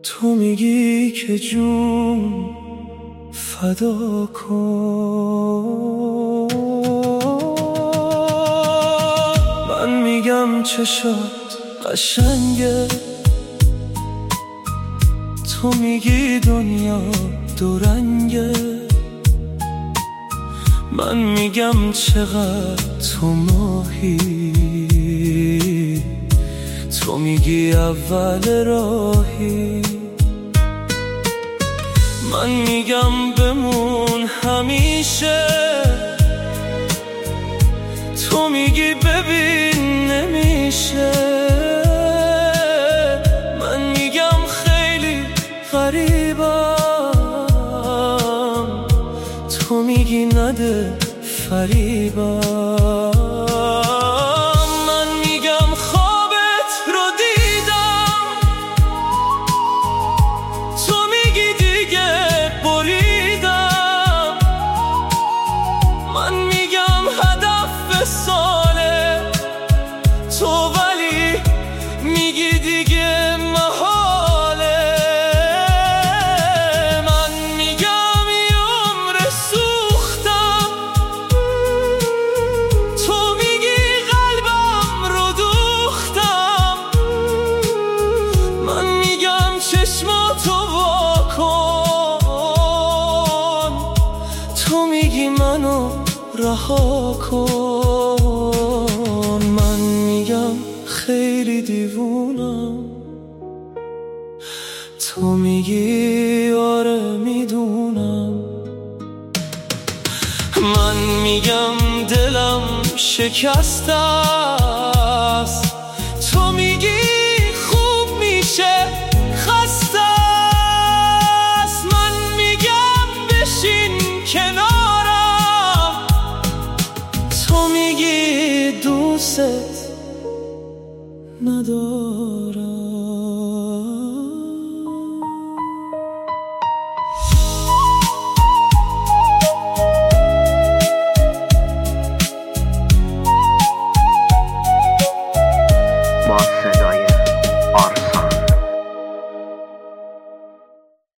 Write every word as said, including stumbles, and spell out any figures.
تو میگی که جون فدا کن، من میگم چشات قشنگه، تو میگی دنیا دورنگه، من میگم چقدر تو ماهی، تو میگی اول راهی، من میگم بمون همیشه، تو میگی ببین نمیشه، من میگم خیلی غریبم، تو میگی نده فریبم، من میگم خوابت رو دیدم، تو میگی دیگه بریدم، من میگم هدف ساله، تو ولی میگی دیگه محاله، من میگم یه عمر سوختم، تو میگی قلبم رو دوختم، من میگم چشماتو وا کن، تو میگی منو رها کن، من میگم خیلی دیوونم، تو میگی آره میدونم، من میگم دلم شکسته است، تو میگی خوب میشه خسته است، من میگم بشین کنارم، تو میگی دوست ندارم.